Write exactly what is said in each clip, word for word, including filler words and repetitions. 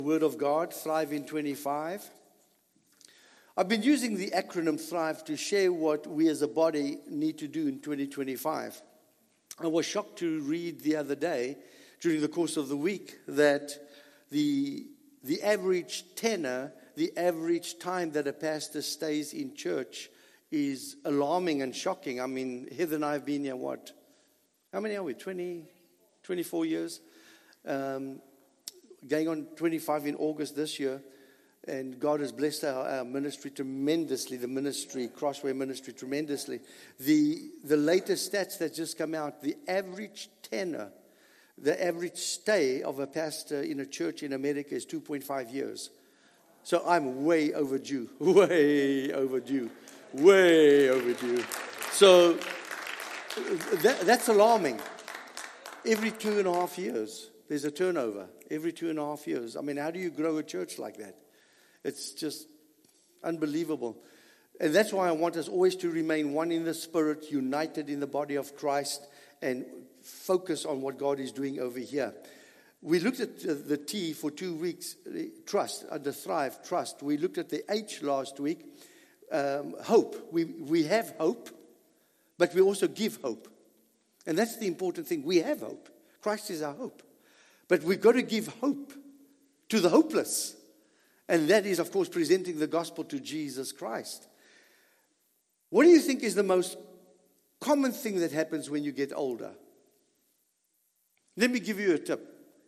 Word of God, Thrive in twenty-five. I've been using the acronym Thrive to share what we as a body need to do in twenty twenty-five. I was shocked to read the other day, during the course of the week, that the, the average tenor, the average time that a pastor stays in church is alarming and shocking. I mean, Heather and I have been here, what? How many are we? twenty, twenty-four years? Um, going on twenty-five in August this year. And God has blessed our, our ministry tremendously, the ministry, Crossway ministry tremendously. The, the latest stats that just come out, the average tenor, the average stay of a pastor in a church in America is two point five years. So I'm way overdue, way overdue, way overdue. So that, that's alarming. Every two and a half years, there's a turnover. Every two and a half years. I mean, how do you grow a church like that? It's just unbelievable. And that's why I want us always to remain one in the Spirit, united in the body of Christ, and focus on what God is doing over here. We looked at the T for two weeks, trust, under Thrive, trust. We looked at the H last week, um, hope. We, we have hope, but we also give hope. And that's the important thing. We have hope. Christ is our hope. But we've got to give hope to the hopeless. And that is, of course, presenting the gospel to Jesus Christ. What do you think is the most common thing that happens when you get older? Let me give you a tip.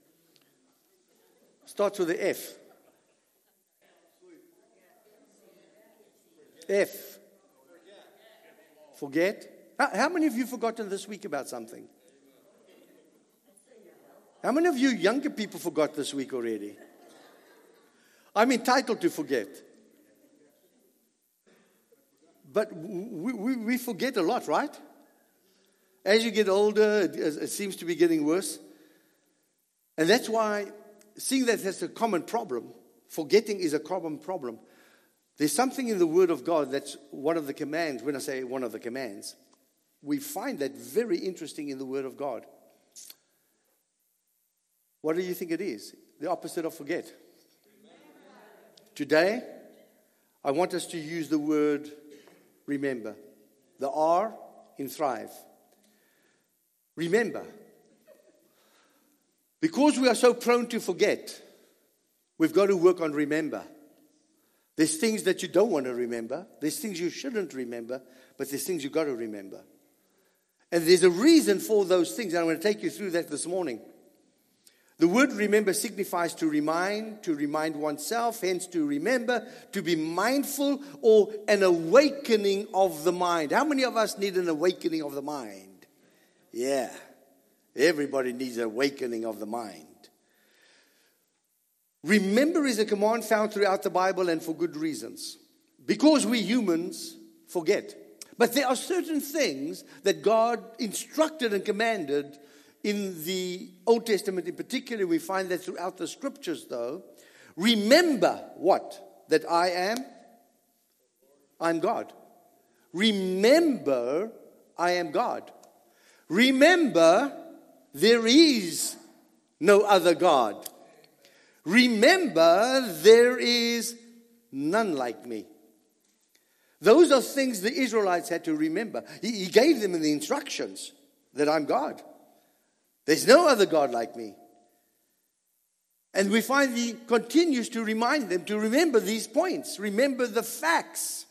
Starts with the F. F. Forget. How, how many of you forgotten this week about something? How many of you younger people forgot this week already? I'm entitled to forget. But we, we, we forget a lot, right? As you get older, it, it seems to be getting worse. And that's why, seeing that that's a common problem, forgetting is a common problem. There's something in the Word of God that's one of the commands. When I say one of the commands, we find that very interesting in the Word of God. What do you think it is? The opposite of forget. Today, I want us to use the word remember. The R in Thrive. Remember. Because we are so prone to forget, we've got to work on remember. There's things that you don't want to remember. There's things you shouldn't remember. But there's things you've got to remember. And there's a reason for those things. And I'm going to take you through that this morning. The word remember signifies to remind, to remind oneself, hence to remember, to be mindful, or an awakening of the mind. How many of us need an awakening of the mind? Yeah, everybody needs an awakening of the mind. Remember is a command found throughout the Bible, and for good reasons. Because we humans forget. But there are certain things that God instructed and commanded in the Old Testament in particular. We find that throughout the scriptures, though. Remember what? That I am? I'm God. Remember, I am God. Remember, there is no other God. Remember, there is none like me. Those are things the Israelites had to remember. He, he gave them in the instructions that I'm God. There's no other God like me. And we find he continues to remind them to remember these points. Remember the facts.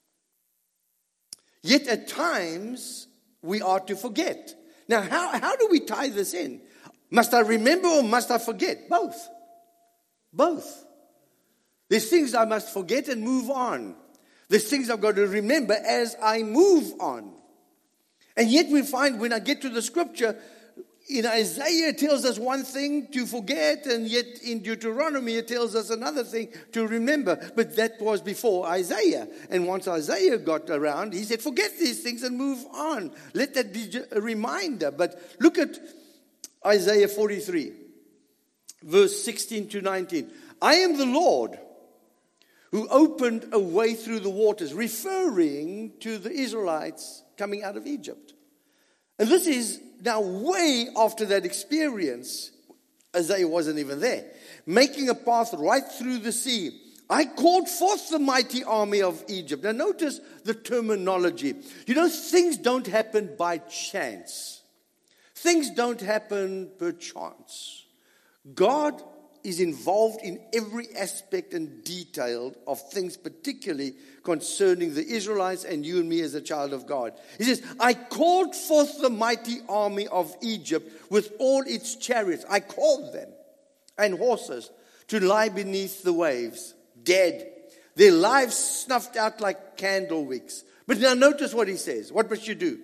Yet at times, we are to forget. Now, how, how do we tie this in? Must I remember or must I forget? Both. Both. There's things I must forget and move on. There's things I've got to remember as I move on. And yet we find when I get to the scripture, in Isaiah, it tells us one thing to forget, and yet in Deuteronomy, it tells us another thing to remember. But that was before Isaiah. And once Isaiah got around, he said, forget these things and move on. Let that be a reminder. But look at Isaiah forty-three, verse sixteen to nineteen. I am the Lord who opened a way through the waters, referring to the Israelites coming out of Egypt. And this is now way after that experience. Isaiah wasn't even there. making a path right through the sea. I called forth the mighty army of Egypt. Now notice the terminology. You know, things don't happen by chance. Things don't happen per chance. God is involved in every aspect and detail of things, particularly concerning the Israelites and you and me as a child of God. He says, I called forth the mighty army of Egypt with all its chariots. I called them and horses to lie beneath the waves, dead, their lives snuffed out like candle wicks. But now notice what he says. What must you do?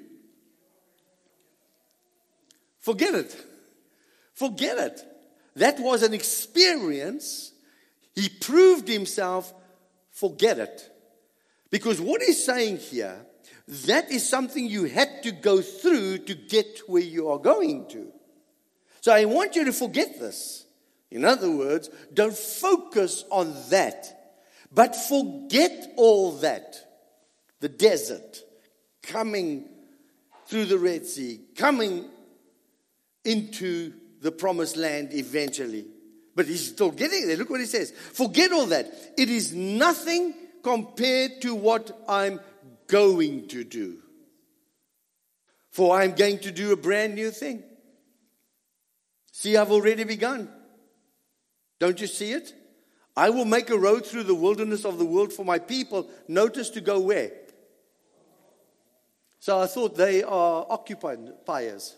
Forget it. Forget it. That was an experience. He proved himself. Forget it. Because what he's saying here, that is something you had to go through to get where you are going to. So I want you to forget this. In other words, don't focus on that, but forget all that. The desert, coming through the Red Sea, coming into the promised land eventually. But he's still getting there. Look what he says. Forget all that. It is nothing compared to what I'm going to do. For I'm going to do a brand new thing. See, I've already begun. Don't you see it? I will make a road through the wilderness of the world for my people. Notice to go where? So I thought they are occupiers.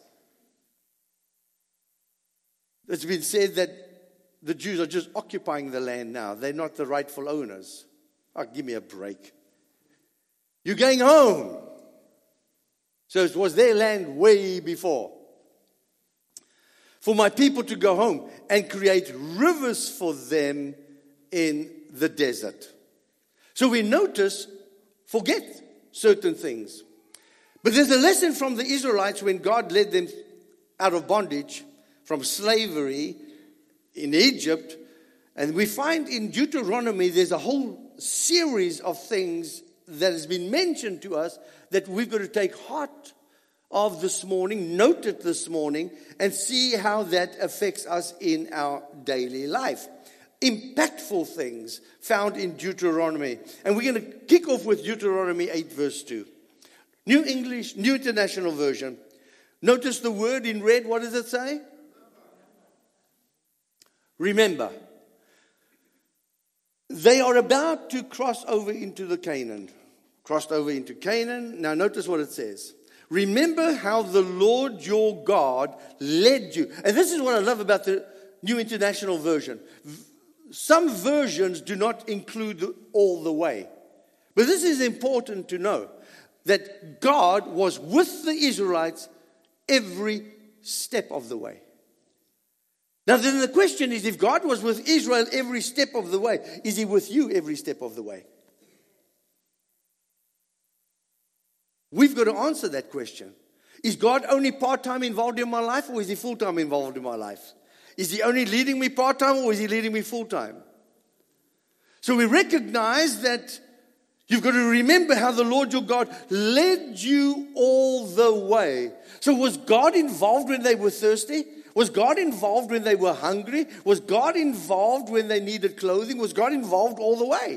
It's been said that the Jews are just occupying the land now. They're not the rightful owners. Oh, give me a break. You're going home. So it was their land way before. For my people to go home and create rivers for them in the desert. So we notice, forget certain things. But there's a lesson from the Israelites when God led them out of bondage, from slavery in Egypt. And we find in Deuteronomy there's a whole series of things that has been mentioned to us that we've got to take heart of this morning, note it this morning, and see how that affects us in our daily life. Impactful things found in Deuteronomy. And we're going to kick off with Deuteronomy eight verse two. New English, New International Version. Notice the word in red, what does it say? Remember. They are about to cross over into the Canaan. Crossed over into Canaan. Now notice what it says. Remember how the Lord your God led you. And this is what I love about the New International Version. Some versions do not include the, all the way. But this is important to know. That God was with the Israelites every step of the way. Now then the question is, if God was with Israel every step of the way, is he with you every step of the way? We've got to answer that question. Is God only part-time involved in my life, or is he full-time involved in my life? Is he only leading me part-time, or is he leading me full-time? So we recognize that you've got to remember how the Lord your God led you all the way. So was God involved when they were thirsty? Was God involved when they were hungry? Was God involved when they needed clothing? Was God involved all the way?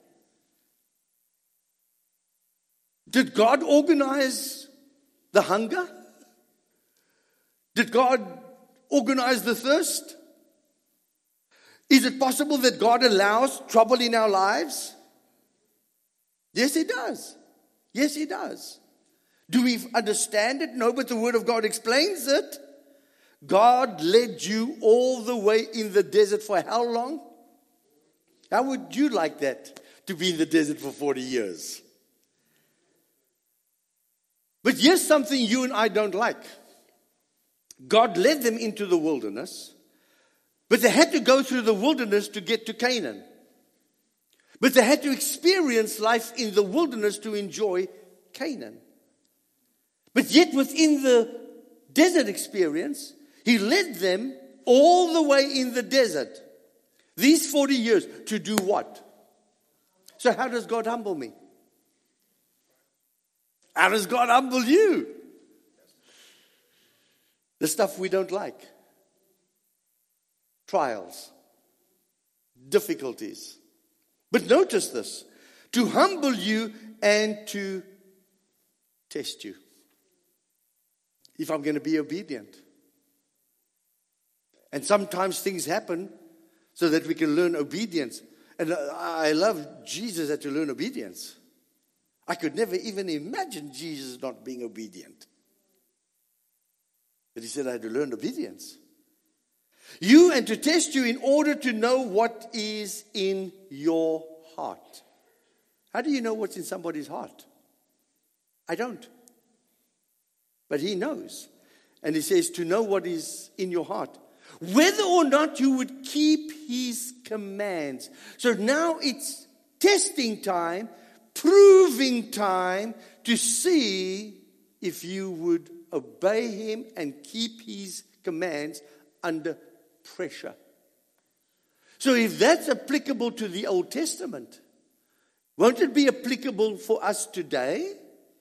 Did God organize the hunger? Did God organize the thirst? Is it possible that God allows trouble in our lives? Yes, he does. Yes, he does. Do we understand it? No, but the Word of God explains it. God led you all the way in the desert for how long? How would you like that, to be in the desert for forty years? But here's something you and I don't like. God led them into the wilderness, but they had to go through the wilderness to get to Canaan. But they had to experience life in the wilderness to enjoy Canaan. But yet within the desert experience, he led them all the way in the desert. These forty years to do what? So how does God humble me? How does God humble you? The stuff we don't like. Trials. difficulties. But notice this, to humble you and to test you. If I'm going to be obedient. And sometimes things happen so that we can learn obedience. And I love Jesus had to learn obedience. I could never even imagine Jesus not being obedient. But he said I had to learn obedience. You and to test you in order to know what is in your heart. How do you know what's in somebody's heart? I don't. But he knows. And he says to know what is in your heart. Whether or not you would keep his commands. So now it's testing time, proving time to see if you would obey him and keep his commands under pressure. So if that's applicable to the Old Testament, won't it be applicable for us today?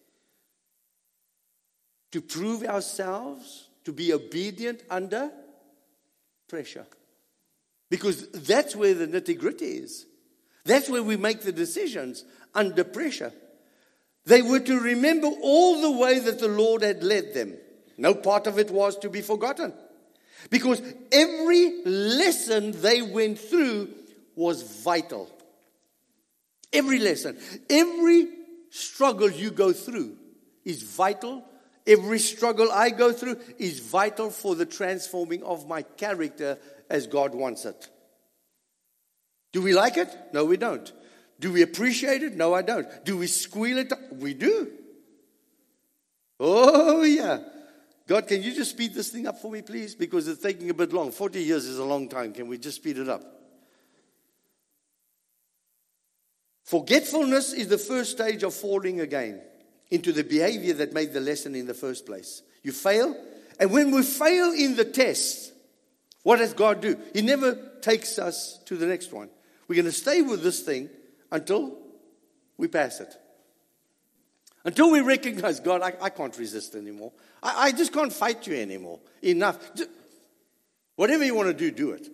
To prove ourselves, to be obedient under pressure. Because that's where the nitty-gritty is. That's where we make the decisions, under pressure. They were to remember all the way that the Lord had led them. No part of it was to be forgotten. Because every lesson they went through was vital. Every lesson, every struggle you go through is vital. Every struggle I go through is vital for the transforming of my character as God wants it. Do we like it? No, we don't. Do we appreciate it? No, I don't. Do we squeal it? We do. Oh, yeah. God, can you just speed this thing up for me, please? Because it's taking a bit long. forty years is a long time. Can we just speed it up? Forgetfulness is the first stage of falling again into the behavior that made the lesson in the first place. You fail, and when we fail in the test, what does God do? He never takes us to the next one. We're going to stay with this thing until we pass it. Until we recognize, God, I, I can't resist anymore. I, I just can't fight you anymore. Enough. Just, whatever you want to do, do it.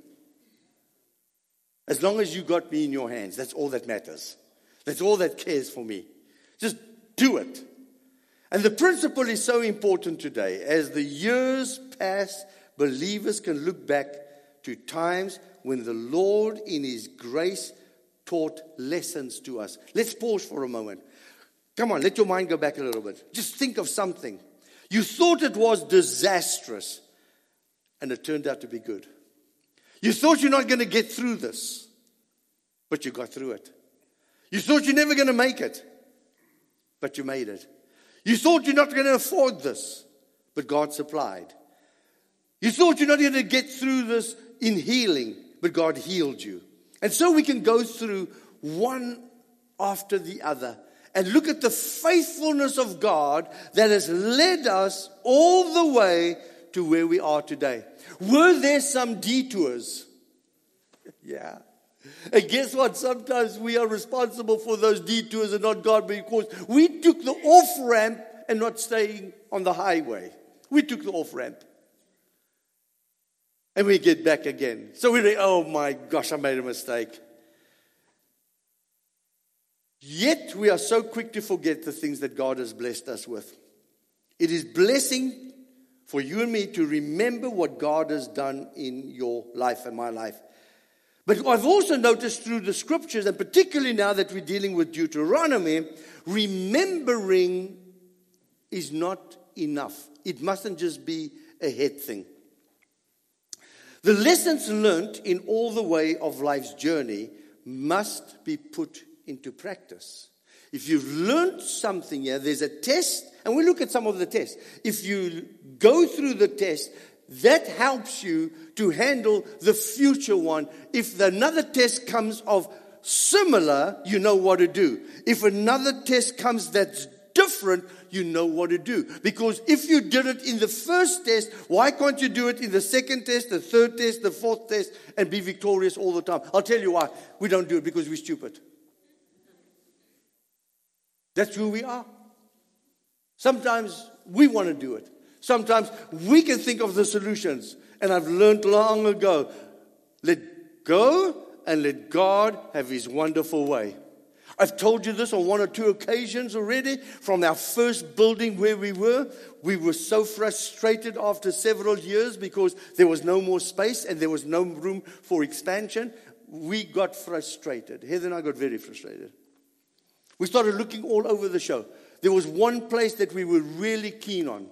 As long as you got me in your hands, that's all that matters. That's all that cares for me. Just do it. And the principle is so important today. As the years pass, believers can look back to times when the Lord in his grace taught lessons to us. Let's pause for a moment. Come on, let your mind go back a little bit. Just think of something. You thought it was disastrous, and it turned out to be good. You thought you're not going to get through this, but you got through it. You thought you're never going to make it, but you made it. You thought you're not going to afford this, but God supplied. You thought you're not going to get through this in healing, but God healed you. And so we can go through one after the other and look at the faithfulness of God that has led us all the way to where we are today. Were there some detours? Yeah. And guess what? Sometimes we are responsible for those detours and not God, because we took the off-ramp and not staying on the highway. We took the off-ramp. And we get back again. So we think, oh my gosh, I made a mistake. Yet we are so quick to forget the things that God has blessed us with. It is blessing for you and me to remember what God has done in your life and my life. But I've also noticed through the scriptures, and particularly now that we're dealing with Deuteronomy, remembering is not enough. It mustn't just be a head thing. The lessons learned in all the way of life's journey must be put into practice. If you've learned something here, there's a test, and we look at some of the tests. If you go through the test, that helps you to handle the future one. If another test comes of similar, you know what to do. If another test comes that's different, you know what to do. Because if you did it in the first test, why can't you do it in the second test, the third test, the fourth test, and be victorious all the time? I'll tell you why. We don't do it because we're stupid. That's who we are. Sometimes we want to do it. Sometimes we can think of the solutions. And I've learned long ago, let go and let God have His wonderful way. I've told you this on one or two occasions already. From our first building where we were, we were so frustrated after several years because there was no more space and there was no room for expansion. We got frustrated. Heather and I got very frustrated. We started looking all over the show. There was one place that we were really keen on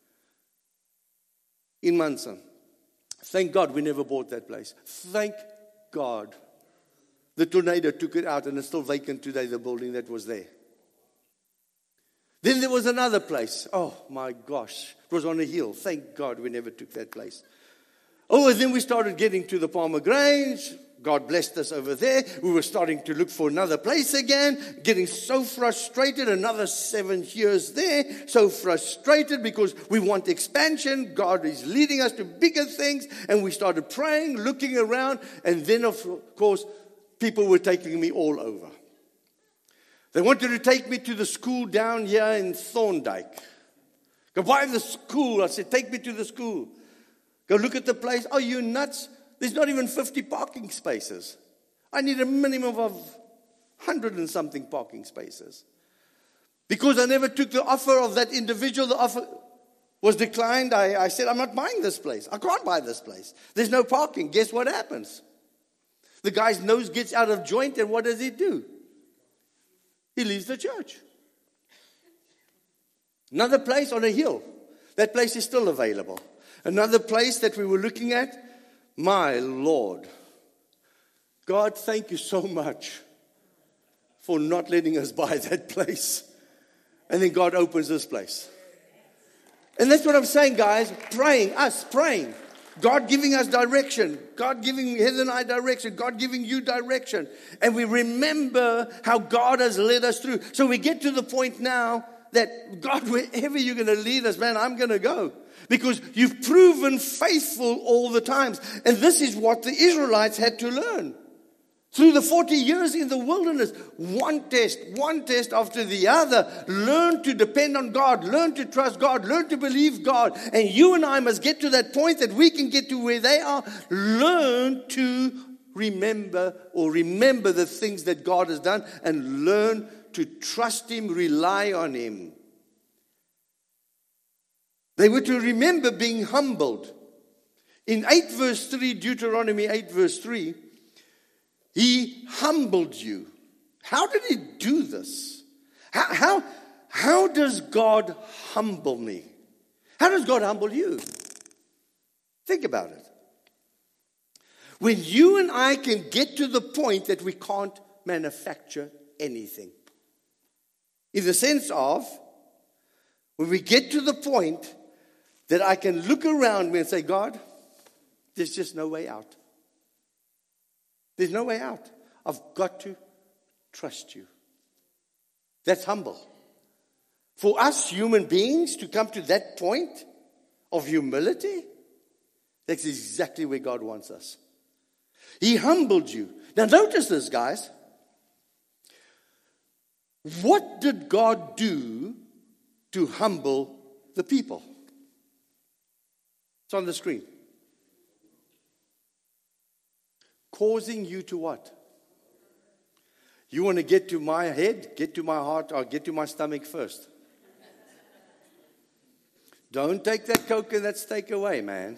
in Munson. Thank God we never bought that place. Thank God. The tornado took it out and it's still vacant today, the building that was there. Then there was another place. Oh my gosh. It was on a hill. Thank God we never took that place. Oh, and then we started getting to the Palmer Grange. God blessed us over there. We were starting to look for another place again. Getting so frustrated. Another seven years there. So frustrated because we want expansion. God is leading us to bigger things. And we started praying, looking around. And then of course, people were taking me all over. They wanted to take me to the school down here in Thorndike. Go by the school. I said, take me to the school. Go look at the place. Are you nuts? There's not even fifty parking spaces. I need a minimum of one hundred and something parking spaces. Because I never took the offer of that individual, the offer was declined. I, I said, I'm not buying this place. I can't buy this place. There's no parking. Guess what happens? The guy's nose gets out of joint, and what does he do? He leaves the church. Another place on a hill. That place is still available. Another place that we were looking at. My Lord. God, thank you so much for not letting us buy that place. And then God opens this place. And that's what I'm saying, guys. Praying, us praying. God giving us direction. God giving Heather and I direction. God giving you direction. And we remember how God has led us through. So we get to the point now that God, wherever you're going to lead us, man, I'm going to go. Because you've proven faithful all the times. And this is what the Israelites had to learn. Through the forty years in the wilderness, one test, one test after the other. Learn to depend on God. Learn to trust God. Learn to believe God. And you and I must get to that point that we can get to where they are. Learn to remember or remember the things that God has done. And learn to trust Him, rely on Him. They were to remember being humbled. In eight verse three, Deuteronomy eight verse three, He humbled you. How did He do this? How, how, how does God humble me? How does God humble you? Think about it. When you and I can get to the point that we can't manufacture anything. In the sense of, when we get to the point that I can look around me and say, God, there's just no way out. There's no way out. I've got to trust you. That's humble. For us human beings to come to that point of humility, that's exactly where God wants us. He humbled you. Now notice this, guys. What did God do to humble the people? It's on the screen. Causing you to what? You want to get to my head, get to my heart, or get to my stomach first. Don't take that Coke and that steak away, man.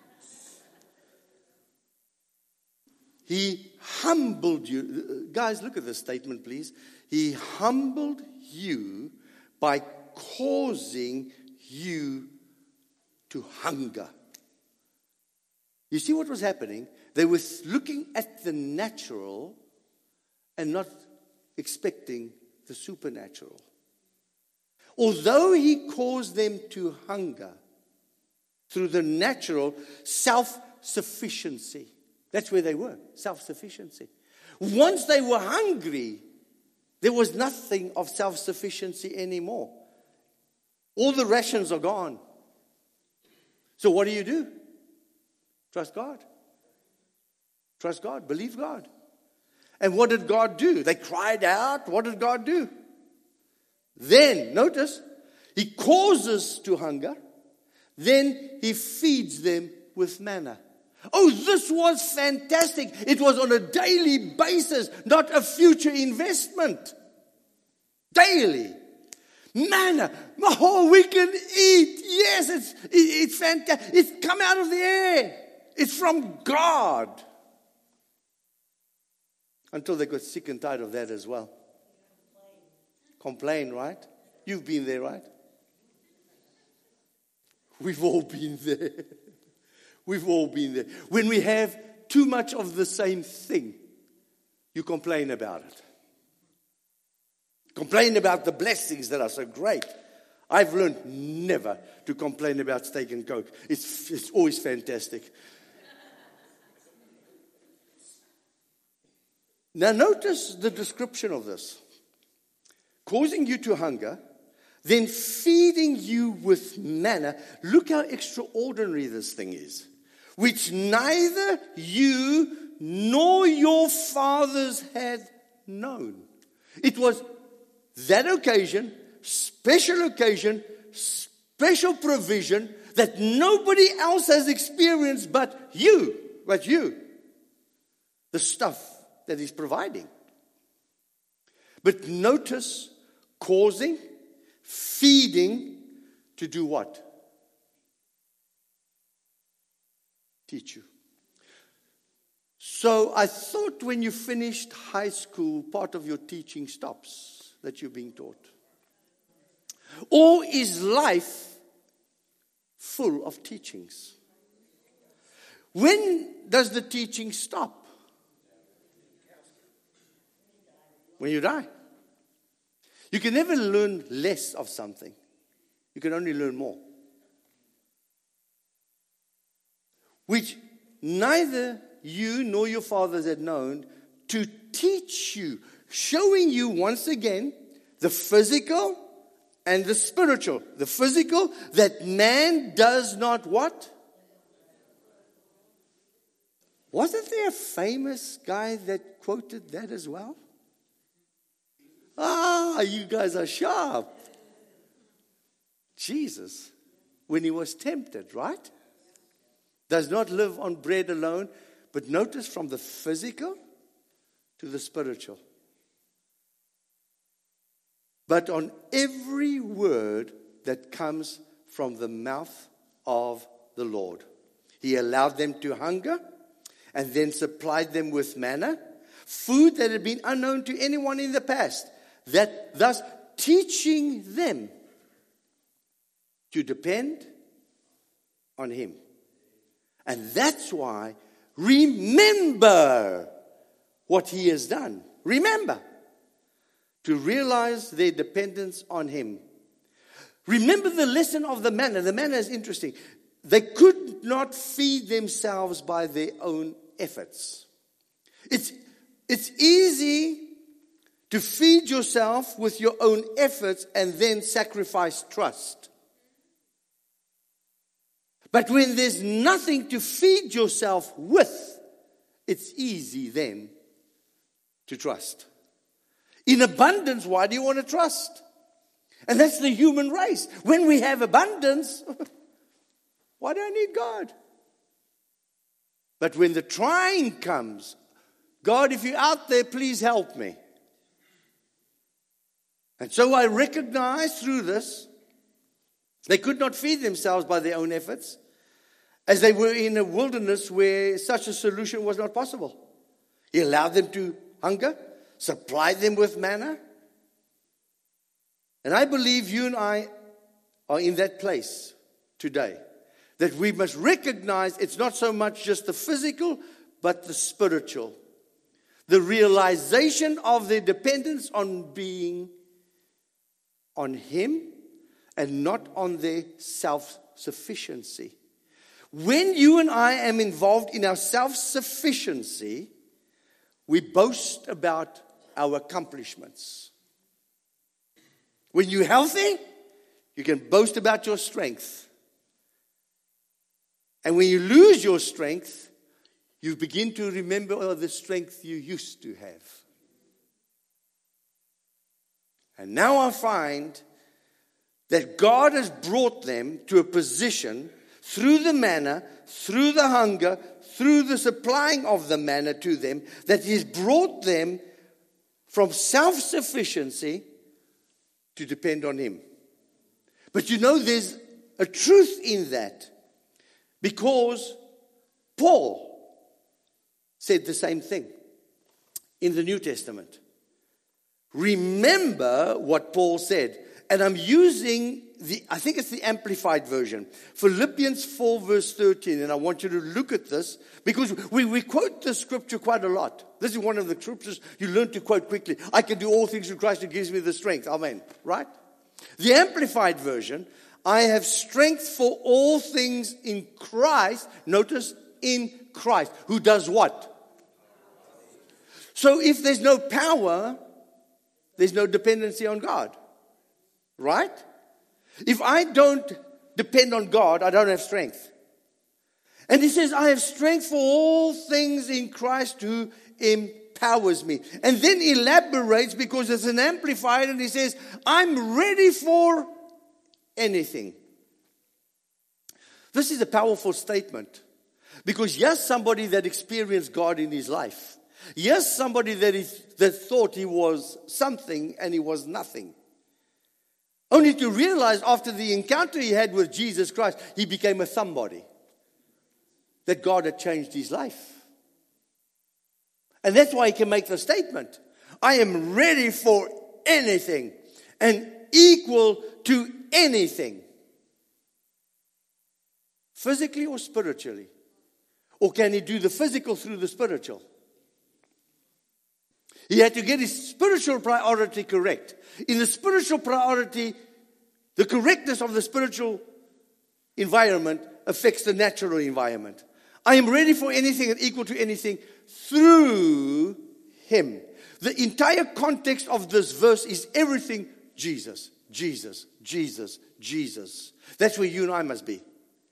He humbled you. Guys, look at this statement, please. He humbled you by causing you to hunger. You see what was happening? They were looking at the natural and not expecting the supernatural. Although He caused them to hunger through the natural, self-sufficiency. That's where they were, self-sufficiency. Once they were hungry, there was nothing of self-sufficiency anymore. All the rations are gone. So what do you do? Trust God. Trust God. Believe God. And what did God do? They cried out. What did God do? Then, notice, He causes to hunger. Then He feeds them with manna. Oh, this was fantastic. It was on a daily basis, not a future investment. Daily. Manna. Oh, we can eat. Yes, it's, it, it's fantastic. It's come out of the air. It's from God. Until they got sick and tired of that as well. Complain, right? You've been there, right? We've all been there. We've all been there. When we have too much of the same thing, you complain about it. Complain about the blessings that are so great. I've learned never to complain about steak and Coke. It's, it's always fantastic. Now notice the description of this. Causing you to hunger, then feeding you with manna. Look how extraordinary this thing is. Which neither you nor your fathers had known. It was that occasion, special occasion, special provision that nobody else has experienced but you, but you. The stuff that he's providing. But notice, causing, feeding to do what? Teach you. So I thought when you finished high school, part of your teaching stops that you're being taught. Or is life full of teachings? When does the teaching stop? When you die. You can never learn less of something. You can only learn more. Which neither you nor your fathers had known, to teach you, showing you once again the physical and the spiritual. The physical, that man does not what? Wasn't there a famous guy that quoted that as well? Ah, you guys are sharp. Jesus, when he was tempted, right? Does not live on bread alone, but notice from the physical to the spiritual. But on every word that comes from the mouth of the Lord. He allowed them to hunger and then supplied them with manna, food that had been unknown to anyone in the past, that thus teaching them to depend on him. And that's why, remember what he has done. Remember. To realize their dependence on him. Remember the lesson of the manna. The manna is interesting. They could not feed themselves by their own efforts. It's, it's easy to feed yourself with your own efforts and then sacrifice trust. But when there's nothing to feed yourself with, it's easy then to trust. In abundance, why do you want to trust? And that's the human race. When we have abundance, why do I need God? But when the trying comes, God, if you're out there, please help me. And so I recognize through this, they could not feed themselves by their own efforts, as they were in a wilderness where such a solution was not possible. He allowed them to hunger, supplied them with manna. And I believe you and I are in that place today, that we must recognize it's not so much just the physical, but the spiritual. The realization of their dependence on being on him and not on their self-sufficiency. When you and I am involved in our self-sufficiency, we boast about our accomplishments. When you're healthy, you can boast about your strength. And when you lose your strength, you begin to remember the strength you used to have. And now I find that God has brought them to a position through the manna, through the hunger, through the supplying of the manna to them, that He's brought them from self-sufficiency to depend on Him. But you know, there's a truth in that, because Paul said the same thing in the New Testament. Remember what Paul said. And I'm using the, I think it's the Amplified version. Philippians four verse thirteen. And I want you to look at this, because we, we quote the scripture quite a lot. This is one of the scriptures you learn to quote quickly. I can do all things through Christ who gives me the strength. Amen. Right? The Amplified version. I have strength for all things in Christ. Notice, in Christ. Who does what? So if there's no power, there's no dependency on God. Right? If I don't depend on God, I don't have strength. And he says, I have strength for all things in Christ who empowers me. And then elaborates, because it's an amplified, and he says, I'm ready for anything. This is a powerful statement, because here's somebody that experienced God in his life. Here's somebody that, is, that thought he was something and he was nothing. Only to realize after the encounter he had with Jesus Christ, he became a somebody. That God had changed his life. And that's why he can make the statement, I am ready for anything and equal to anything. Physically or spiritually? Or can he do the physical through the spiritual? He had to get his spiritual priority correct. In the spiritual priority, the correctness of the spiritual environment affects the natural environment. I am ready for anything and equal to anything through Him. The entire context of this verse is everything Jesus, Jesus, Jesus, Jesus. That's where you and I must be.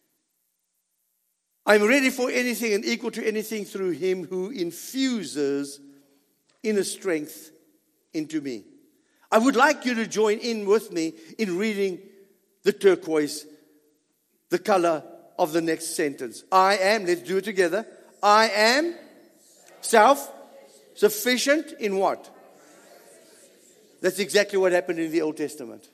I'm ready for anything and equal to anything through Him who infuses inner strength into me. I would like you to join in with me in reading the turquoise, the color of the next sentence. I am, let's do it together. I am self-sufficient in what? That's exactly what happened in the Old Testament.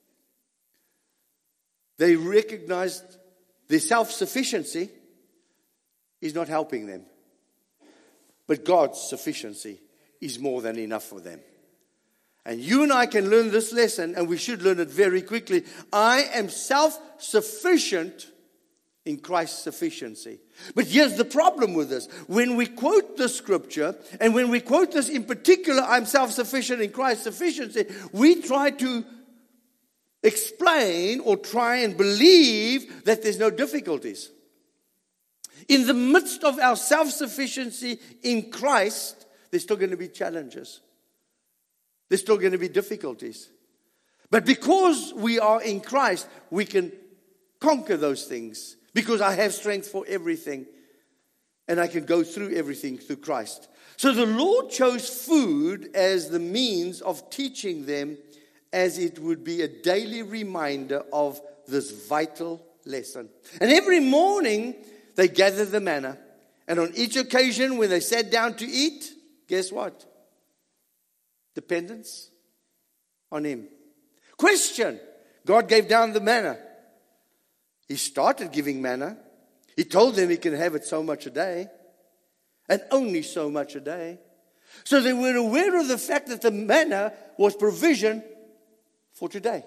They recognized their self-sufficiency is not helping them. But God's sufficiency is more than enough for them. And you and I can learn this lesson, and we should learn it very quickly. I am self-sufficient in Christ's sufficiency. But here's the problem with this. When we quote the scripture, and when we quote this in particular, I'm self-sufficient in Christ's sufficiency, we try to explain or try and believe that there's no difficulties. In the midst of our self-sufficiency in Christ, there's still going to be challenges. There's still going to be difficulties. But because we are in Christ, we can conquer those things. Because I have strength for everything. And I can go through everything through Christ. So the Lord chose food as the means of teaching them, as it would be a daily reminder of this vital lesson. And every morning they gathered the manna. And on each occasion when they sat down to eat, guess what? Dependence on Him. Question. God gave down the manna. He started giving manna. He told them He can have it so much a day. And only so much a day. So they were aware of the fact that the manna was provision for today.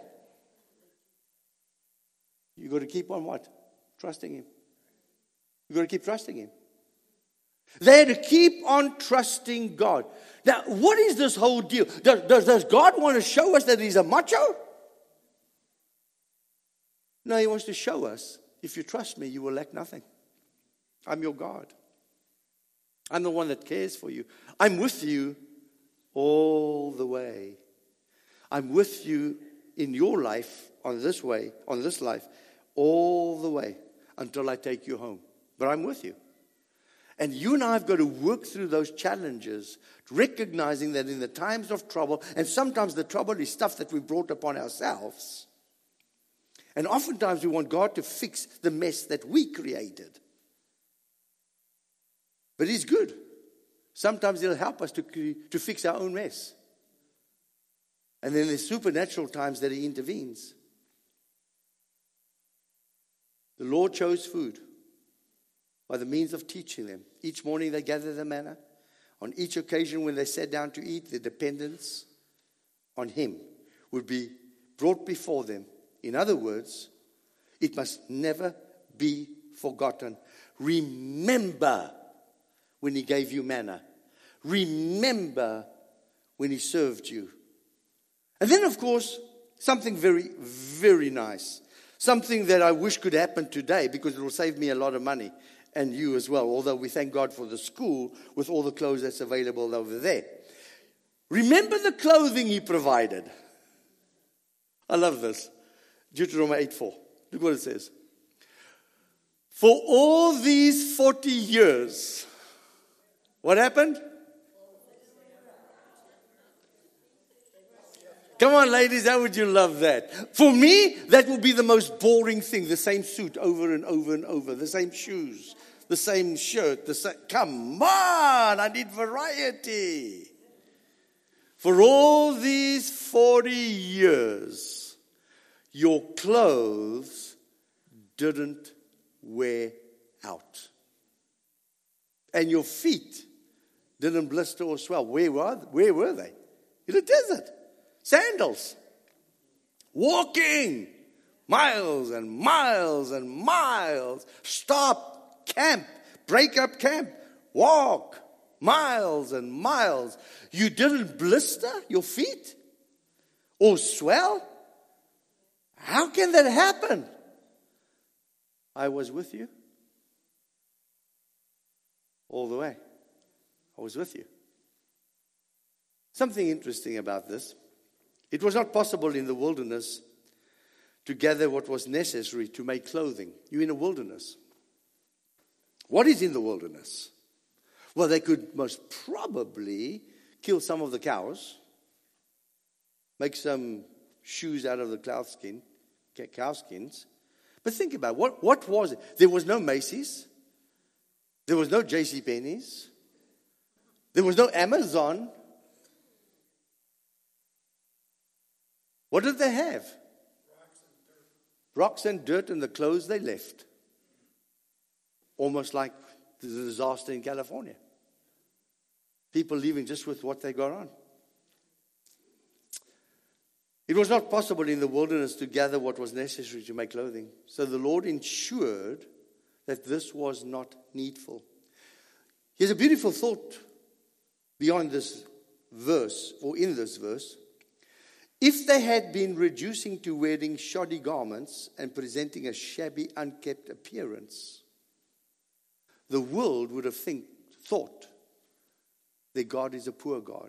You've got to keep on what? Trusting Him. You've got to keep trusting Him. They had to keep on trusting God. Now, what is this whole deal? Does, does, does God want to show us that He's a macho? No, He wants to show us, if you trust me, you will lack nothing. I'm your God. I'm the one that cares for you. I'm with you all the way. I'm with you in your life, on this way, on this life, all the way until I take you home. But I'm with you. And you and I have got to work through those challenges, recognizing that in the times of trouble, and sometimes the trouble is stuff that we brought upon ourselves, And oftentimes we want God to fix the mess that we created. But He's good. Sometimes He'll help us to, to fix our own mess. And then there's supernatural times that He intervenes. The Lord chose food by the means of teaching them. Each morning they gathered the manna. On each occasion when they sat down to eat, the dependence on Him would be brought before them. In other words, it must never be forgotten. Remember when He gave you manna. Remember when He served you. And then, of course, something very, very nice. Something that I wish could happen today because it will save me a lot of money. And you as well. Although we thank God for the school with all the clothes that's available over there. Remember the clothing He provided. I love this. Deuteronomy eight four. Look what it says. For all these forty years, what happened? Come on, ladies, how would you love that? For me, that will be the most boring thing. The same suit over and over and over. The same shoes. The same shirt. The same. Come on, I need variety. For all these forty years, your clothes didn't wear out. And your feet didn't blister or swell. Where were, where were they? In the desert. Sandals. Walking. Miles and miles and miles. Stop. Camp. Break up camp. Walk. Miles and miles. You didn't blister your feet? Or swell? How can that happen? I was with you. All the way. I was with you. Something interesting about this. It was not possible in the wilderness to gather what was necessary to make clothing. You're in a wilderness. What is in the wilderness? Well, they could most probably kill some of the cows, make some shoes out of the cow skin, cow skins. But think about it. What, what was it? There was no Macy's. There was no JCPenney's. There was no Amazon. What did they have? Rocks and dirt and the clothes they left. Almost like the disaster in California. People leaving just with what they got on. It was not possible in the wilderness to gather what was necessary to make clothing. So the Lord ensured that this was not needful. Here's a beautiful thought beyond this verse, or in this verse. If they had been reducing to wearing shoddy garments and presenting a shabby, unkept appearance, the world would have think, thought that God is a poor God.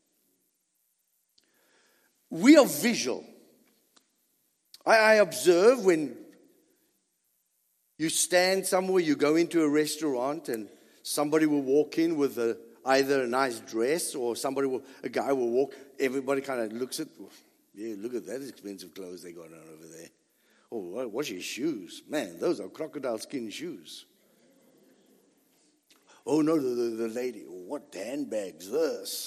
We are visual. I, I observe when you stand somewhere, you go into a restaurant and somebody will walk in with a either a nice dress or somebody will, a guy will walk, everybody kind of looks at, yeah, look at that expensive clothes they got on over there. Oh, what's your shoes? Man, those are crocodile skin shoes. Oh, no, the, the, the lady, what handbag's this?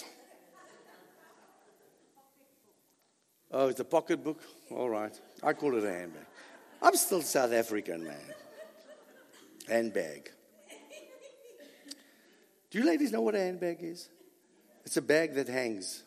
Oh, it's a pocketbook? All right. I call it a handbag. I'm still South African, man. Handbag. Do you ladies know what a handbag is? It's a bag that hangs.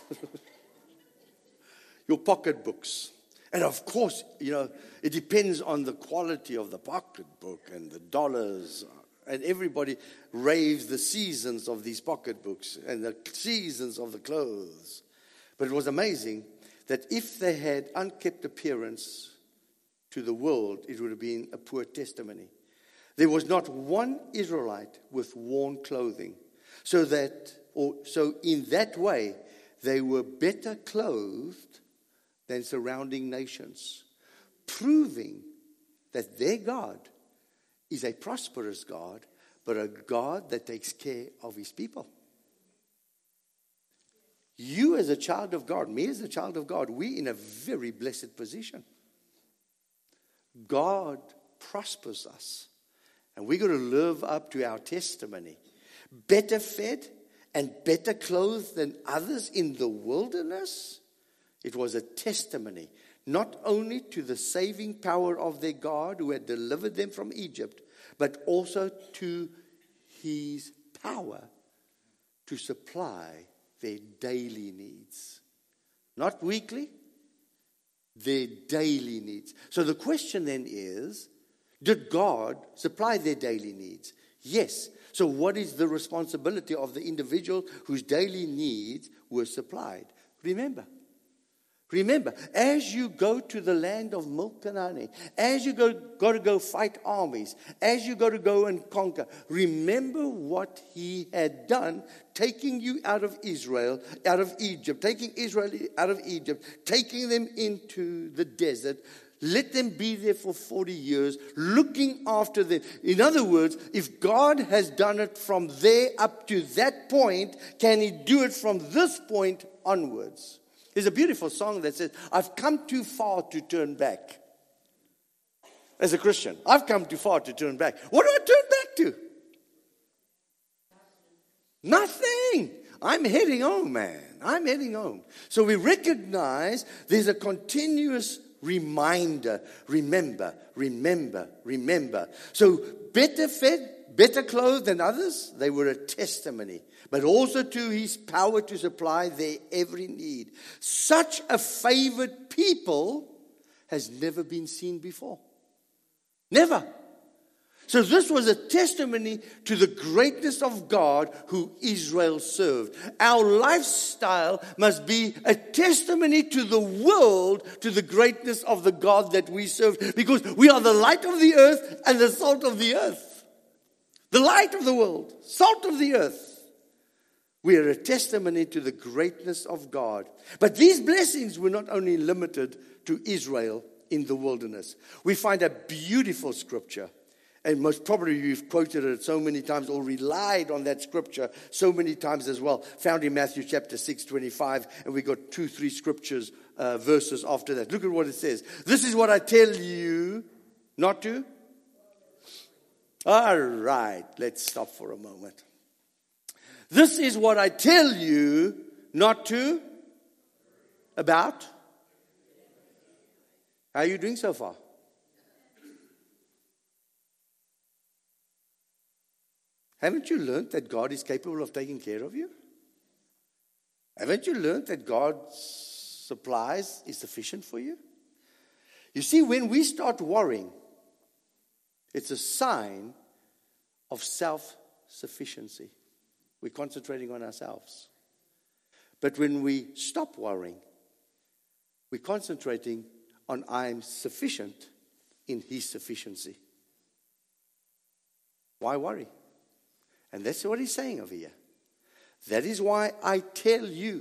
Your pocketbooks. And of course, you know, it depends on the quality of the pocketbook and the dollars. And everybody raves the seasons of these pocketbooks and the seasons of the clothes. But it was amazing that if they had unkept appearance to the world, it would have been a poor testimony. There was not one Israelite with worn clothing. So that, or so in that way, they were better clothed than surrounding nations, proving that their God is a prosperous God, but a God that takes care of His people. You as a child of God, me as a child of God, we're in a very blessed position. God prospers us. And we're going to live up to our testimony. Better fed and better clothed than others in the wilderness. It was a testimony, not only to the saving power of their God who had delivered them from Egypt, but also to his power to supply their daily needs. Not weekly, their daily needs. So the question then is, did God supply their daily needs? Yes. So what is the responsibility of the individual whose daily needs were supplied? Remember, remember, as you go to the land of milk and honey, as you go, got to go fight armies, as you got to go and conquer, remember what he had done, taking you out of Israel, out of Egypt, taking Israel out of Egypt, taking them into the desert. Let them be there for forty years, looking after them. In other words, if God has done it from there up to that point, can he do it from this point onwards? There's a beautiful song that says, I've come too far to turn back. As a Christian, I've come too far to turn back. What do I turn back to? Nothing. I'm heading home, man. I'm heading home. So we recognize there's a continuous reminder. Remember, remember, remember. So better fed, better clothed than others, they were a testimony. But also to his power to supply their every need. Such a favored people has never been seen before. Never. So this was a testimony to the greatness of God who Israel served. Our lifestyle must be a testimony to the world, to the greatness of the God that we serve. Because we are the light of the earth and the salt of the earth. The light of the world, salt of the earth. We are a testimony to the greatness of God. But these blessings were not only limited to Israel in the wilderness. We find a beautiful scripture. And most probably you've quoted it so many times or relied on that scripture so many times as well. Found in Matthew chapter six, twenty-five. And we got two, three scriptures, uh, verses after that. Look at what it says. This is what I tell you not to. All right, let's stop for a moment. This is what I tell you not to. About. How are you doing so far? Haven't you learned that God is capable of taking care of you? Haven't you learned that God's supplies is sufficient for you? You see, when we start worrying, it's a sign of self-sufficiency. We're concentrating on ourselves. But when we stop worrying, we're concentrating on I'm sufficient in his sufficiency. Why worry? And that's what he's saying over here. That is why I tell you,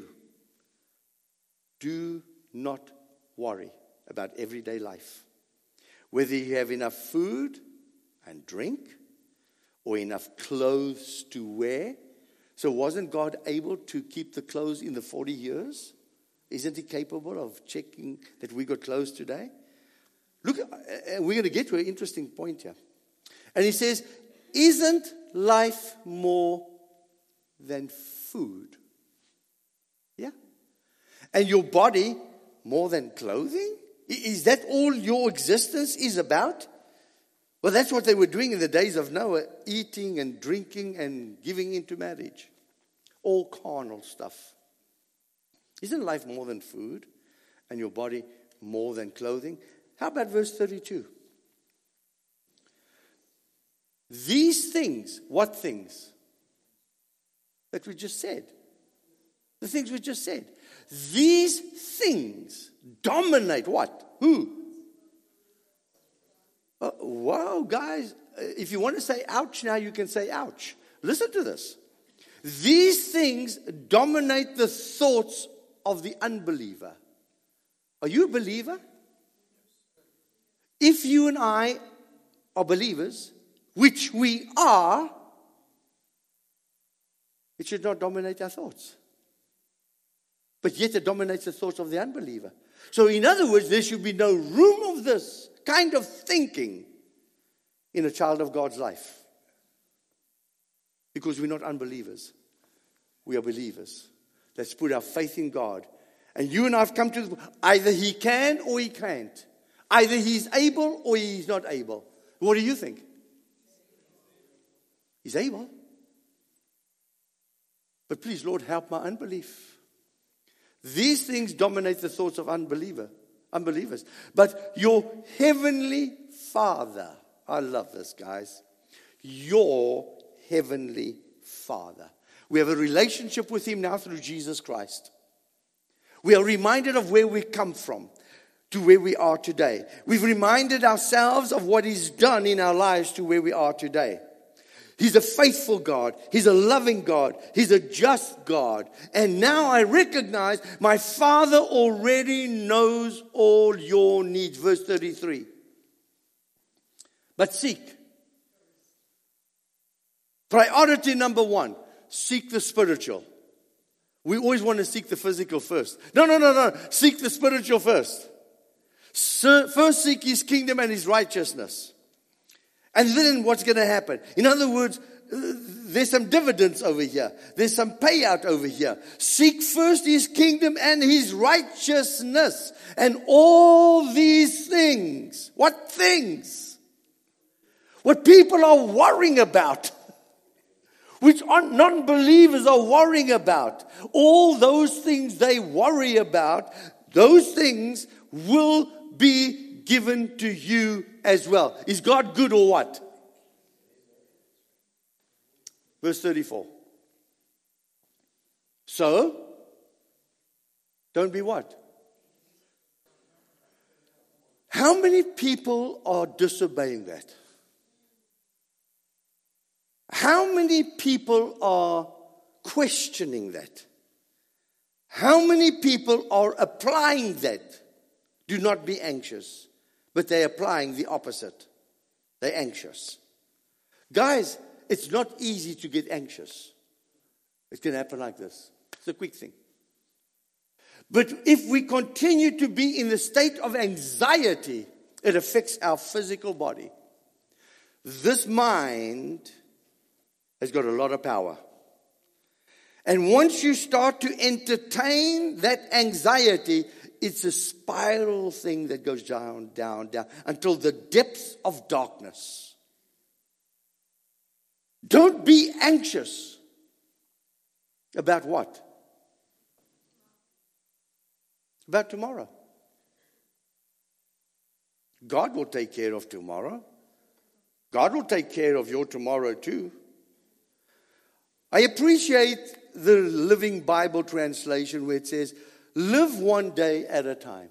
do not worry about everyday life. Whether you have enough food and drink or enough clothes to wear. So wasn't God able to keep the clothes in the forty years? Isn't he capable of checking that we got clothes today? Look, we're going to get to an interesting point here. And he says, isn't life more than food? Yeah. And your body more than clothing? Is that all your existence is about? Well, that's what they were doing in the days of Noah, eating and drinking and giving into marriage. All carnal stuff. Isn't life more than food and your body more than clothing? How about verse thirty-two? These things, what things? That we just said. The things we just said. These things dominate what? Who? Uh, wow, guys. If you want to say ouch now, you can say ouch. Listen to this. These things dominate the thoughts of the unbeliever. Are you a believer? If you and I are believers, which we are, it should not dominate our thoughts. But yet it dominates the thoughts of the unbeliever. So in other words, there should be no room of this kind of thinking in a child of God's life. Because we're not unbelievers. We are believers. Let's put our faith in God. And you and I have come to the, either he can or he can't. Either he's able or he's not able. What do you think? He's able. But please, Lord, help my unbelief. These things dominate the thoughts of unbeliever, unbelievers. But your heavenly Father, I love this, guys. Your heavenly Father. We have a relationship with him now through Jesus Christ. We are reminded of where we come from to where we are today. We've reminded ourselves of what he's done in our lives to where we are today. He's a faithful God. He's a loving God. He's a just God. And now I recognize my Father already knows all your needs. Verse thirty-three. But seek. Priority number one. Seek the spiritual. We always want to seek the physical first. No, no, no, no. Seek the spiritual first. First seek his kingdom and his righteousness. And then what's going to happen? In other words, there's some dividends over here. There's some payout over here. Seek first his kingdom and his righteousness. And all these things. What things? What people are worrying about. Which non-believers are worrying about. All those things they worry about, those things will be given to you as well. Is God good or what? Verse thirty-four. So, don't be what? How many people are disobeying that? How many people are questioning that? How many people are applying that? Do not be anxious. But they're applying the opposite. They're anxious. Guys, it's not easy to get anxious. It can happen like this. It's a quick thing. But if we continue to be in the state of anxiety, it affects our physical body. This mind has got a lot of power. And once you start to entertain that anxiety, it's a spiral thing that goes down, down, down, until the depths of darkness. Don't be anxious. About what? About tomorrow. God will take care of tomorrow. God will take care of your tomorrow too. I appreciate the Living Bible translation where it says, live one day at a time.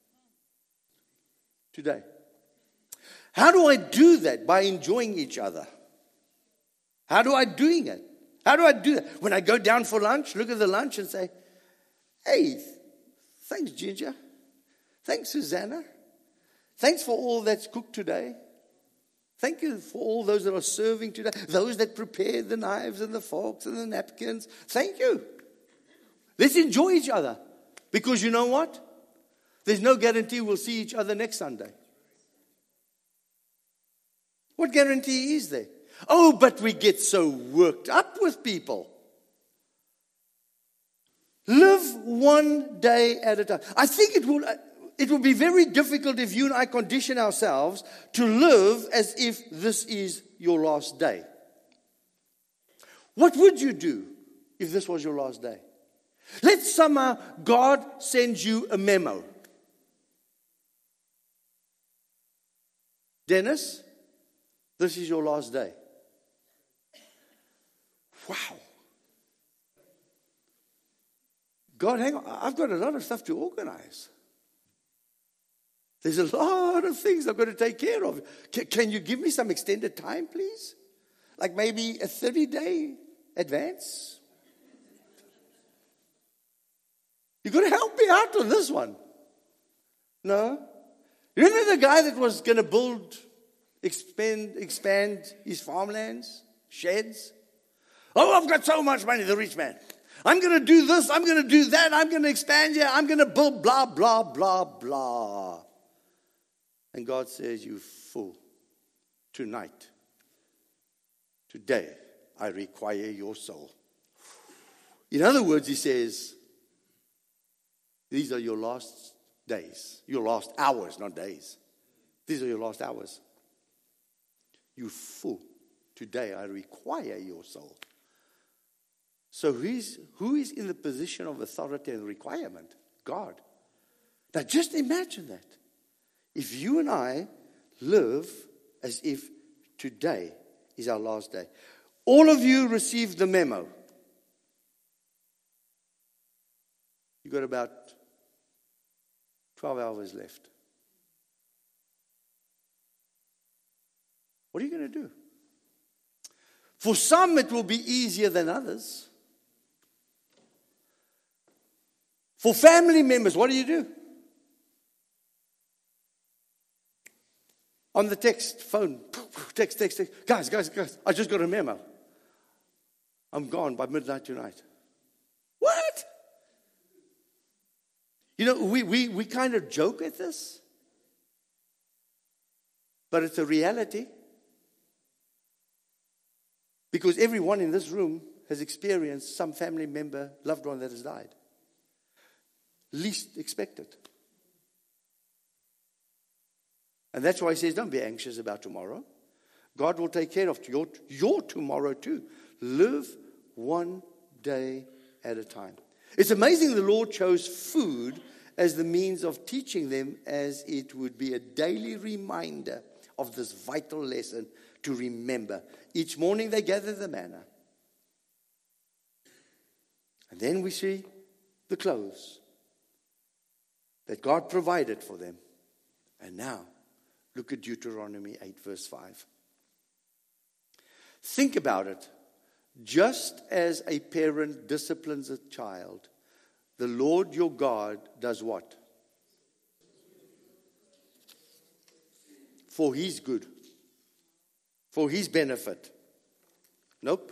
Today. How do I do that? By enjoying each other. How do I doing it? How do I do that? When I go down for lunch, look at the lunch and say, hey, thanks Ginger. Thanks Susanna. Thanks for all that's cooked today. Thank you for all those that are serving today. Those that prepared the knives and the forks and the napkins. Thank you. Let's enjoy each other. Because you know what? There's no guarantee we'll see each other next Sunday. What guarantee is there? Oh, but we get so worked up with people. Live one day at a time. I think it will... It will be very difficult if you and I condition ourselves to live as if this is your last day. What would you do if this was your last day? Let's somehow God sends you a memo. Dennis, this is your last day. Wow. God, hang on. I've got a lot of stuff to organize. There's a lot of things I've got to take care of. Can, can you give me some extended time, please? Like maybe a thirty-day advance? You've got to help me out on this one. No? You remember the guy that was going to build, expand, expand his farmlands, sheds? Oh, I've got so much money, the rich man. I'm going to do this, I'm going to do that, I'm going to expand here, I'm going to build blah, blah, blah, blah. And God says, you fool, tonight, today, I require your soul. In other words, he says, these are your last days, your last hours, not days. These are your last hours. You fool, today I require your soul. So who's, who is in the position of authority and requirement? God. Now just imagine that. If you and I live as if today is our last day. All of you received the memo. You got about twelve hours left. What are you going to do? For some, it will be easier than others. For family members, what do you do? On the text, phone, text, text, text. Guys, guys, guys, I just got a memo. I'm gone by midnight tonight. What? You know, we, we, we kind of joke at this. But it's a reality. Because everyone in this room has experienced some family member, loved one that has died. Least expected. And that's why he says, don't be anxious about tomorrow. God will take care of your, your tomorrow too. Live one day at a time. It's amazing the Lord chose food as the means of teaching them, as it would be a daily reminder of this vital lesson to remember. Each morning they gather the manna. And then we see the clothes that God provided for them. And now, look at Deuteronomy eight verse five. Think about it. Just as a parent disciplines a child, the Lord your God does what? For his good. For his benefit. Nope.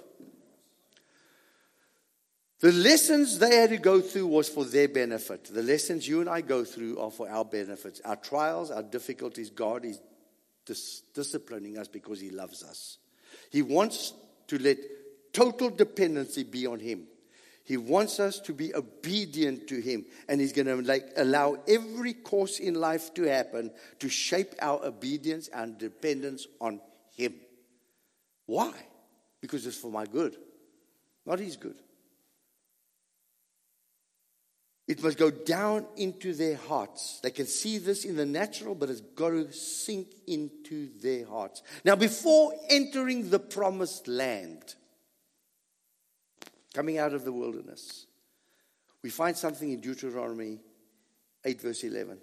The lessons they had to go through was for their benefit. The lessons you and I go through are for our benefits. Our trials, our difficulties, God is dis- disciplining us because he loves us. He wants to let total dependency be on him. He wants us to be obedient to him. And he's going to like allow every course in life to happen to shape our obedience and dependence on him. Why? Because it's for my good, not his good. It must go down into their hearts. They can see this in the natural, but it's got to sink into their hearts. Now, before entering the promised land, coming out of the wilderness, we find something in Deuteronomy eight verse eleven.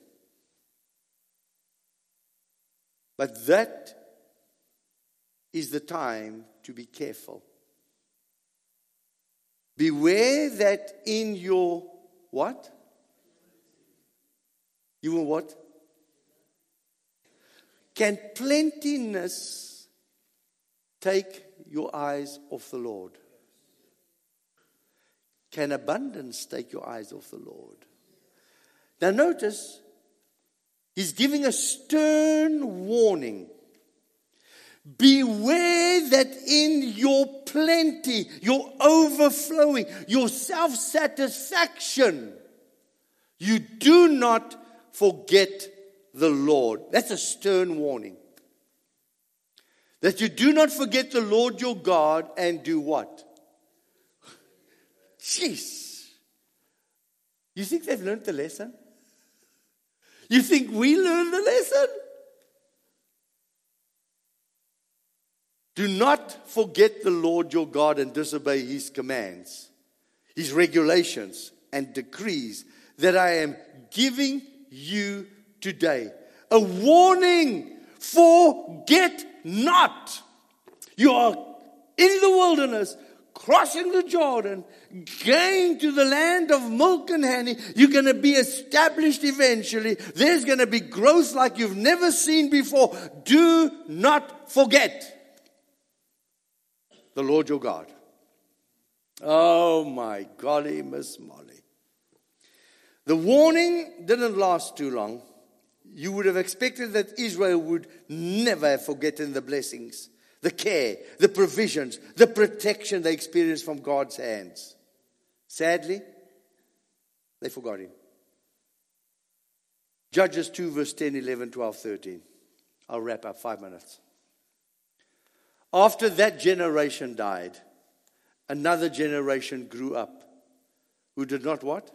But that is the time to be careful. Beware that in your what? You will what? Can plentiness take your eyes off the Lord? Can abundance take your eyes off the Lord? Now notice, he's giving a stern warning. Beware that in your plenty, your overflowing, your self-satisfaction, you do not forget the Lord. That's a stern warning. That you do not forget the Lord your God and do what? Jeez. You think they've learned the lesson? You think we learned the lesson? Do not forget the Lord your God and disobey his commands, his regulations and decrees that I am giving you today. A warning, forget not. You are in the wilderness, crossing the Jordan, going to the land of milk and honey. You're going to be established eventually. There's going to be growth like you've never seen before. Do not forget the Lord your God. Oh my golly, Miss Molly. The warning didn't last too long. you would have expected that Israel would never have forgotten the blessings, the care, the provisions, the protection they experienced from God's hands. Sadly, they forgot him. Judges two, verse ten, eleven, twelve, thirteen. I'll wrap up, five minutes. After that generation died, another generation grew up who did not what?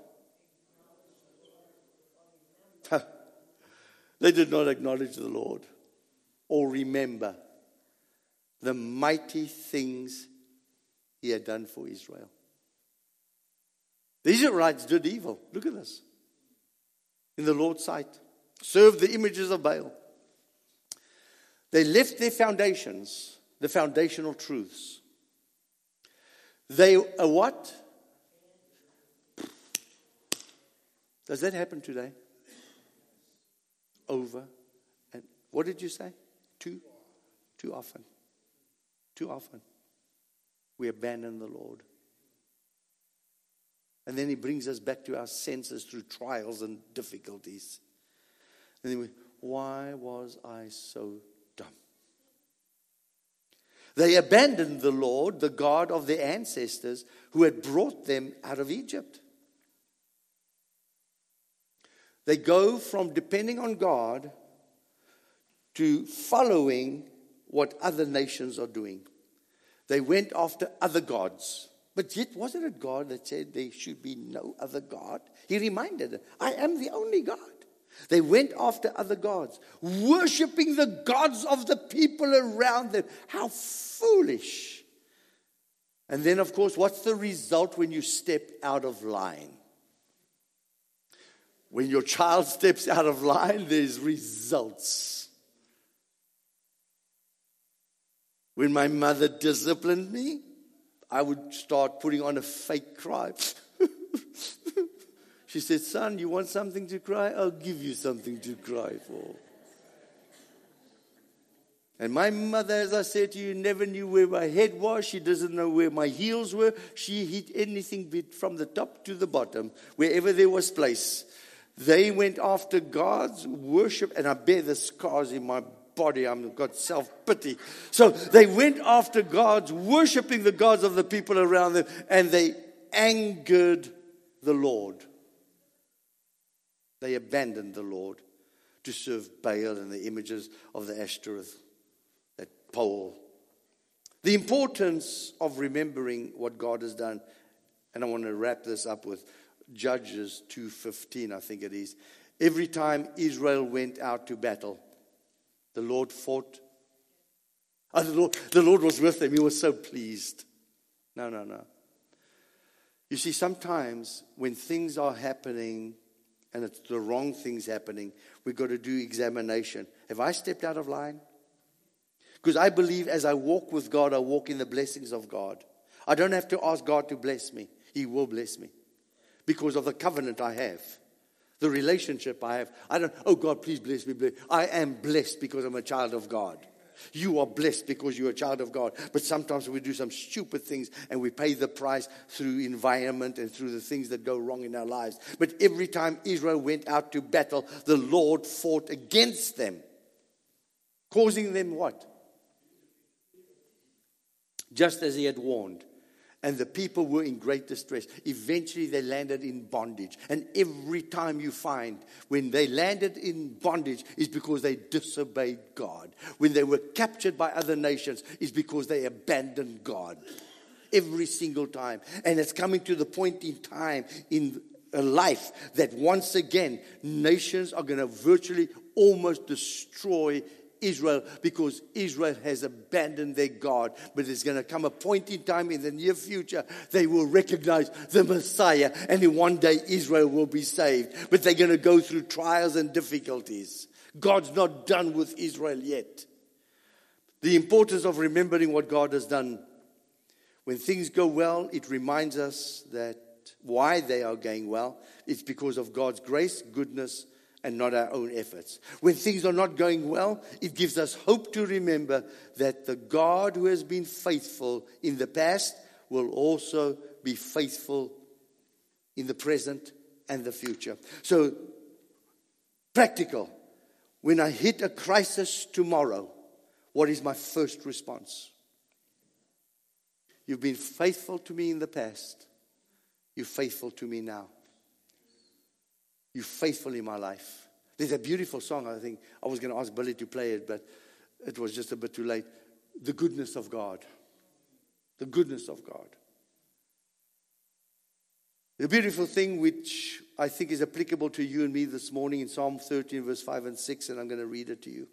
They did not acknowledge the Lord or remember the mighty things he had done for Israel. The Israelites did evil. Look at this. In the Lord's sight. Served the images of Baal. They left their foundations, the foundational truths. They are what? Does that happen today? Over. And what did you say? Too? Too often. Too often. We abandon the Lord. And then he brings us back to our senses through trials and difficulties. And then we, why was I so dumb? They abandoned the Lord, the God of their ancestors, who had brought them out of Egypt. They go from depending on God to following what other nations are doing. They went after other gods. But yet, wasn't it God that said there should be no other God? He reminded them, I am the only God. They went after other gods, worshiping the gods of the people around them. How foolish. And then, of course, what's the result when you step out of line? When your child steps out of line, there's results. When my mother disciplined me, I would start putting on a fake cry. She said, son, you want something to cry? I'll give you something to cry for. And my mother, as I said to you, never knew where my head was. She doesn't know where my heels were. She hit anything from the top to the bottom, wherever there was place. They went after God's worship, and I bear the scars in my body. I've got self-pity. So they went after gods, worshiping the gods of the people around them, and they angered the Lord. They abandoned the Lord to serve Baal and the images of the Ashtoreth, that pole. The importance of remembering what God has done, and I want to wrap this up with Judges two fifteen, I think it is. Every time Israel went out to battle, the Lord fought. Oh, the Lord, the Lord was with them. He was so pleased. No, no, no. You see, sometimes when things are happening and it's the wrong things happening, we've got to do examination. Have I stepped out of line? Because I believe as I walk with God, I walk in the blessings of God. I don't have to ask God to bless me. He will bless me. Because of the covenant I have. The relationship I have. I don't, oh God, please bless me. Bless. I am blessed because I'm a child of God. You are blessed because you're a child of God. But sometimes we do some stupid things and we pay the price through environment and through the things that go wrong in our lives. But every time Israel went out to battle, the Lord fought against them. Causing them what? Just as he had warned. And the people were in great distress. Eventually they landed in bondage. And every time you find when they landed in bondage is because they disobeyed God. When they were captured by other nations is because they abandoned God. Every single time. And it's coming to the point in time in a life that once again nations are going to virtually almost destroy Israel, because Israel has abandoned their God. But there's going to come a point in time in the near future they will recognize the Messiah, and in one day Israel will be saved. But they're going to go through trials and difficulties. God's not done with Israel yet. The importance of remembering what God has done. When things go well, it reminds us that why they are going well. It's because of God's grace, goodness, and not our own efforts. When things are not going well, it gives us hope to remember that the God who has been faithful in the past will also be faithful in the present and the future. So, practical. When I hit a crisis tomorrow, what is my first response? You've been faithful to me in the past. You're faithful to me now. You're faithful in my life. There's a beautiful song, I think. I was going to ask Billy to play it, but it was just a bit too late. The goodness of God. The goodness of God. The beautiful thing which I think is applicable to you and me this morning in Psalm thirteen, verse five and six, and I'm going to read it to you.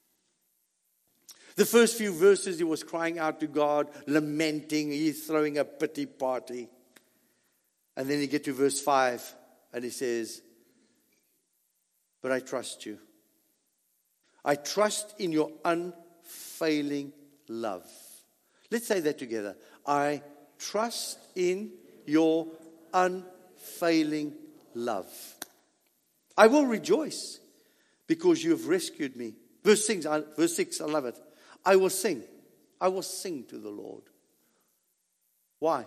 The first few verses, he was crying out to God, lamenting. He's throwing a pity party. And then you get to verse five, and he says, but I trust you. I trust in your unfailing love. Let's say that together. I trust in your unfailing love. I will rejoice because you have rescued me. Verse six, verse six, I love it. I will sing. I will sing to the Lord. Why?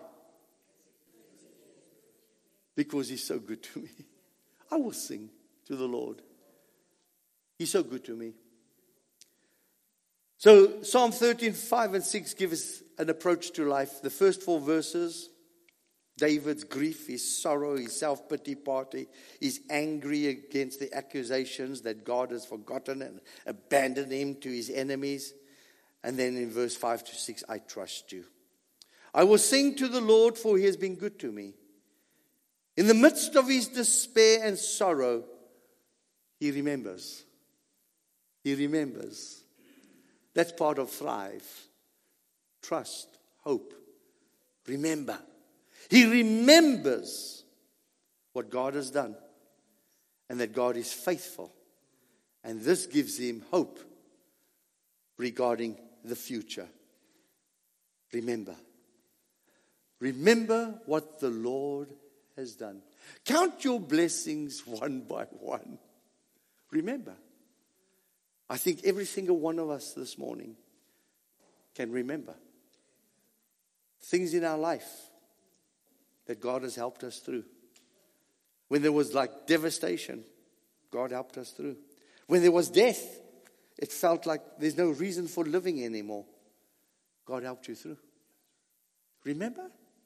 Because he's so good to me. I will sing to the Lord. He's so good to me. So Psalm thirteen, five and six give us an approach to life. The first four verses, David's grief, his sorrow, his self-pity party. He's angry against the accusations that God has forgotten and abandoned him to his enemies. And then in verse five to six, I trust you. I will sing to the Lord, for he has been good to me. In the midst of his despair and sorrow, he remembers. He remembers. That's part of thrive. Trust, hope, remember. He remembers what God has done and that God is faithful. And this gives him hope regarding the future. Remember. Remember what the Lord has done. Count your blessings one by one. Remember. I think every single one of us this morning can remember things in our life that God has helped us through. When there was like devastation, God helped us through. When there was death, it felt like there's no reason for living anymore. God helped you through. Remember?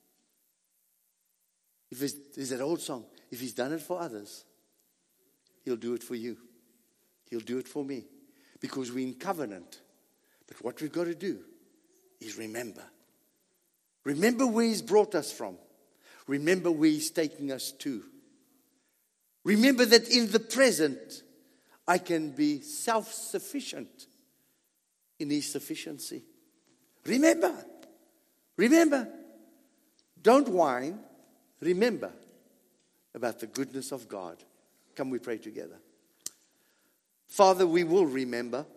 If there's, there's that old song, if he's done it for others, he'll do it for you. He'll do it for me. Because we're in covenant. But what we've got to do is remember. Remember where he's brought us from. Remember where he's taking us to. Remember that in the present, I can be self-sufficient in his sufficiency. Remember. Remember. Don't whine. Remember about the goodness of God. Come, we pray together. Father, we will remember.